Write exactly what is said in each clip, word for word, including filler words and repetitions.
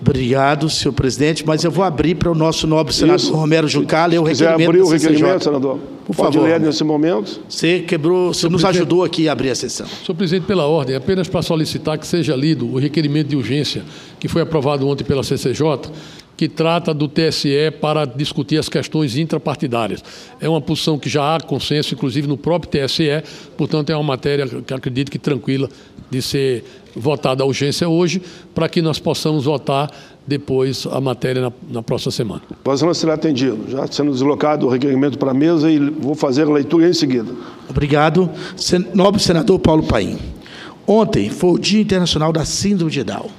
Obrigado, senhor presidente, mas eu vou abrir para o nosso nobre senador Isso. Romero Jucá ler o Se quiser requerimento abrir o da C C J. requerimento, senador, Por pode favor. ler nesse momento. Você quebrou, você nos ajudou aqui a abrir a sessão. Senhor presidente, pela ordem, apenas para solicitar que seja lido o requerimento de urgência que foi aprovado ontem pela C C J, que trata do T S E para discutir as questões intrapartidárias. É uma posição que já há consenso, inclusive no próprio T S E, portanto é uma matéria que acredito que tranquila de ser votada a urgência hoje, para que nós possamos votar depois a matéria na, na próxima semana. Vossa Excelência será atendido. Já sendo deslocado o requerimento para a mesa e vou fazer a leitura em seguida. Obrigado. Sen- Nobre senador Paulo Paim. Ontem foi o Dia Internacional da Síndrome de Down.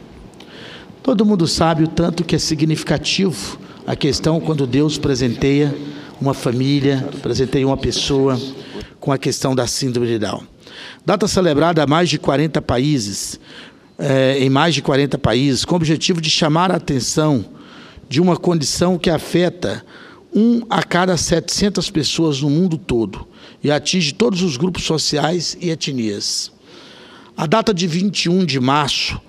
Todo mundo sabe o tanto que é significativo a questão quando Deus presenteia uma família, presenteia uma pessoa com a questão da síndrome de Down. Data celebrada a mais de quarenta países, eh, em mais de quarenta países, com o objetivo de chamar a atenção de uma condição que afeta um a cada setecentas pessoas no mundo todo e atinge todos os grupos sociais e etnias. A data de vinte e um de março,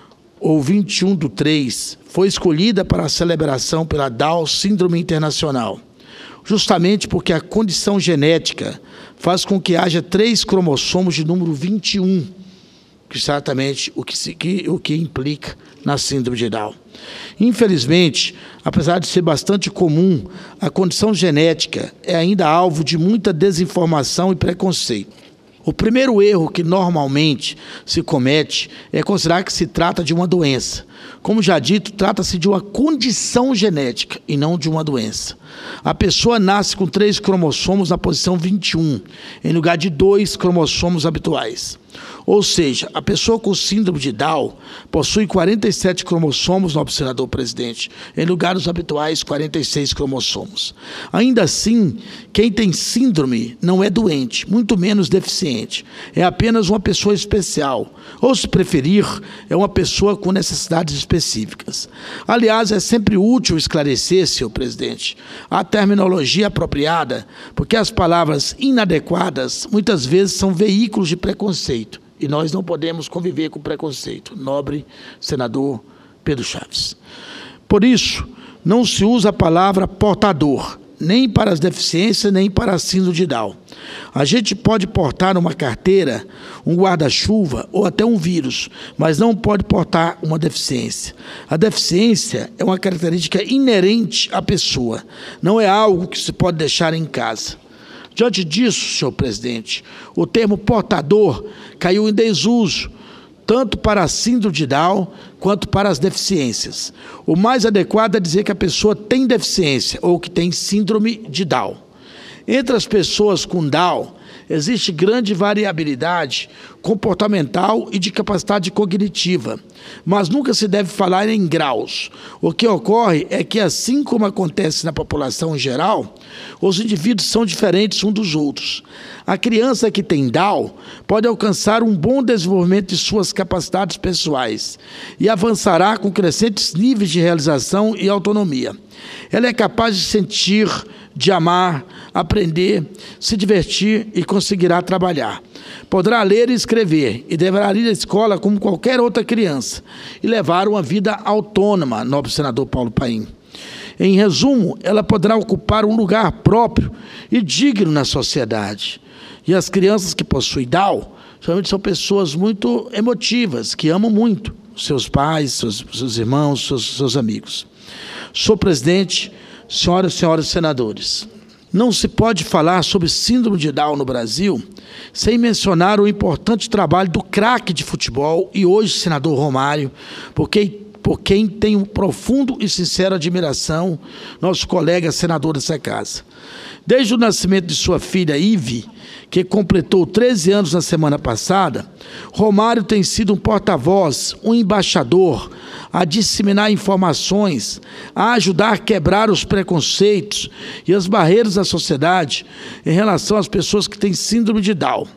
ou vinte e um do três, foi escolhida para a celebração pela Down Síndrome Internacional, justamente porque a condição genética faz com que haja três cromossomos de número vinte e um, que exatamente o que, se, que, o que implica na síndrome de Down. Infelizmente, apesar de ser bastante comum, a condição genética é ainda alvo de muita desinformação e preconceito. O primeiro erro que normalmente se comete é considerar que se trata de uma doença. Como já dito, trata-se de uma condição genética e não de uma doença. A pessoa nasce com três cromossomos na posição vinte e um, em lugar de dois cromossomos habituais. Ou seja, a pessoa com síndrome de Down possui quarenta e sete cromossomos, nobre senador presidente, em lugar dos habituais quarenta e seis cromossomos. Ainda assim, quem tem síndrome não é doente, muito menos deficiente. É apenas uma pessoa especial, ou, se preferir, é uma pessoa com necessidades específicas. Aliás, é sempre útil esclarecer, senhor presidente, a terminologia apropriada, porque as palavras inadequadas muitas vezes são veículos de preconceito. E nós não podemos conviver com preconceito, nobre senador Pedro Chaves. Por isso, não se usa a palavra portador, nem para as deficiências, nem para a síndrome de Down. A gente pode portar uma carteira, um guarda-chuva ou até um vírus, mas não pode portar uma deficiência. A deficiência é uma característica inerente à pessoa, não é algo que se pode deixar em casa. Diante disso, senhor presidente, o termo portador caiu em desuso, tanto para a síndrome de Down quanto para as deficiências. O mais adequado é dizer que a pessoa tem deficiência ou que tem síndrome de Down. Entre as pessoas com Down, existe grande variabilidade comportamental e de capacidade cognitiva, mas nunca se deve falar em graus. O que ocorre é que, assim como acontece na população em geral, os indivíduos são diferentes uns dos outros. A criança que tem Down pode alcançar um bom desenvolvimento de suas capacidades pessoais e avançará com crescentes níveis de realização e autonomia. Ela é capaz de sentir, de amar, aprender, se divertir e conseguirá trabalhar. Poderá ler e escrever e deverá ir à escola como qualquer outra criança e levar uma vida autônoma, nobre senador Paulo Paim. Em resumo, ela poderá ocupar um lugar próprio e digno na sociedade. E as crianças que possuem Down, geralmente são pessoas muito emotivas, que amam muito seus pais, seus, seus irmãos, seus, seus amigos. Senhor presidente, senhoras e senhores senadores, não se pode falar sobre síndrome de Down no Brasil sem mencionar o importante trabalho do craque de futebol e hoje senador Romário, porque por quem tenho um profundo e sincera admiração, nosso colega senador dessa casa. Desde o nascimento de sua filha, Ive, que completou treze anos na semana passada, Romário tem sido um porta-voz, um embaixador, a disseminar informações, a ajudar a quebrar os preconceitos e as barreiras da sociedade em relação às pessoas que têm síndrome de Down.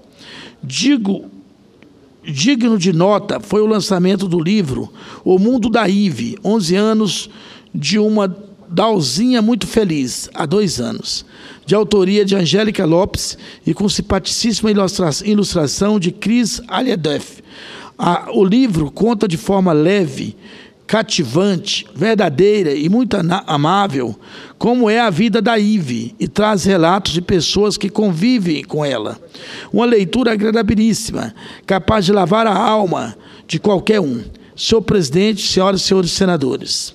Digo Digno de nota foi o lançamento do livro O Mundo da Ive, onze anos de uma Downzinha muito feliz, há dois anos, de autoria de Angélica Lopes e com simpaticíssima ilustra ilustração de Cris Aliadeff. O livro conta de forma leve cativante, verdadeira e muito amável, como é a vida da Ive, e traz relatos de pessoas que convivem com ela. Uma leitura agradabilíssima, capaz de lavar a alma de qualquer um. Senhor presidente, senhoras e senhores senadores,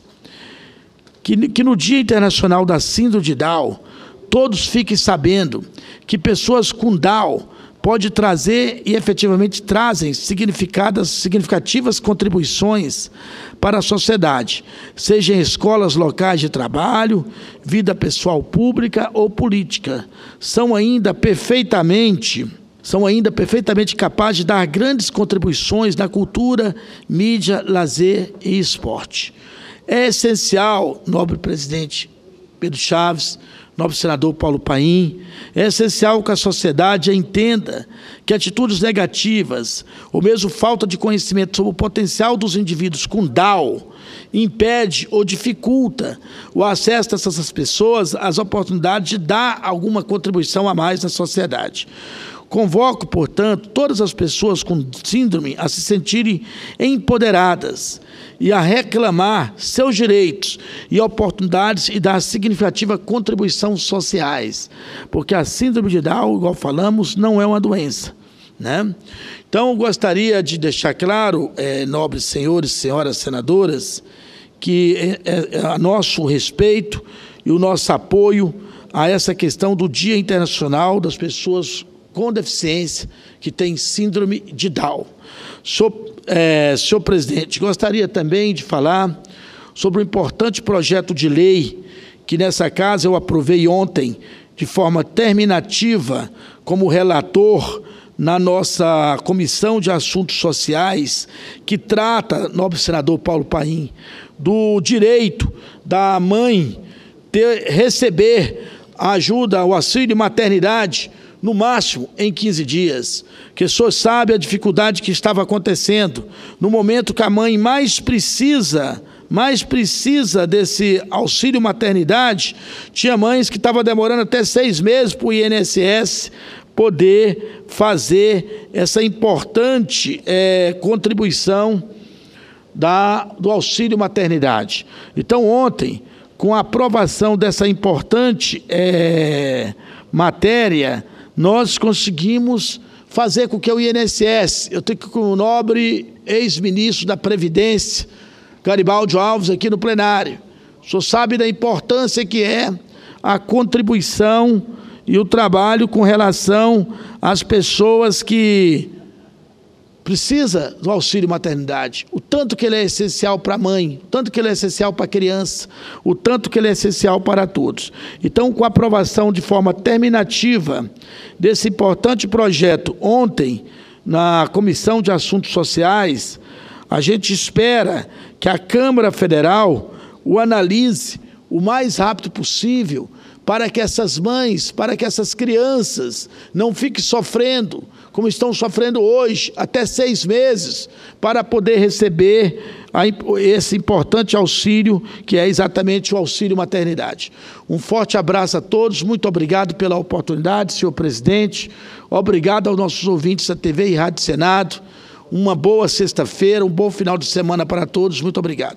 que, que no Dia Internacional da Síndrome de Down, todos fiquem sabendo que pessoas com Down pode trazer e efetivamente trazem significadas, significativas contribuições para a sociedade, seja em escolas locais de trabalho, vida pessoal pública ou política. São ainda perfeitamente, são ainda perfeitamente capazes de dar grandes contribuições na cultura, mídia, lazer e esporte. É essencial, nobre presidente Pedro Chaves, nobre senador Paulo Paim, é essencial que a sociedade entenda que atitudes negativas, ou mesmo falta de conhecimento sobre o potencial dos indivíduos com Down, impede ou dificulta o acesso dessas pessoas às oportunidades de dar alguma contribuição a mais na sociedade. Convoco, portanto, todas as pessoas com síndrome a se sentirem empoderadas e a reclamar seus direitos e oportunidades e dar significativa contribuição sociais, porque a síndrome de Down, igual falamos, não é uma doença, né? Então, eu gostaria de deixar claro, é, nobres senhores e senhoras senadoras, que é, é, é a nosso respeito e o nosso apoio a essa questão do Dia Internacional das Pessoas com Deficiência que tem síndrome de Down. Senhor, é, senhor presidente, gostaria também de falar sobre o importante projeto de lei que nessa casa eu aprovei ontem de forma terminativa como relator na nossa Comissão de Assuntos Sociais, que trata, nobre senador Paulo Paim, do direito da mãe ter, receber a ajuda, o auxílio maternidade, no máximo em quinze dias, que o senhor sabe a dificuldade que estava acontecendo, no momento que a mãe mais precisa, mais precisa desse auxílio maternidade, tinha mães que estavam demorando até seis meses para o I N S S poder fazer essa importante é, contribuição da, do auxílio maternidade. Então, ontem, com a aprovação dessa importante é, matéria, nós conseguimos fazer com que o I N S S, eu tenho com o nobre ex-ministro da Previdência, Garibaldi Alves, aqui no plenário, o senhor sabe da importância que é a contribuição e o trabalho com relação às pessoas que precisam do auxílio maternidade, o tanto que ele é essencial para a mãe, o tanto que ele é essencial para a criança, o tanto que ele é essencial para todos. Então, com a aprovação de forma terminativa desse importante projeto ontem, na Comissão de Assuntos Sociais, a gente espera que a Câmara Federal o analise o mais rápido possível, para que essas mães, para que essas crianças não fiquem sofrendo, como estão sofrendo hoje, até seis meses, para poder receber a, esse importante auxílio, que é exatamente o auxílio maternidade. Um forte abraço a todos, muito obrigado pela oportunidade, senhor presidente, obrigado aos nossos ouvintes da T V e Rádio Senado, uma boa sexta-feira, um bom final de semana para todos, muito obrigado.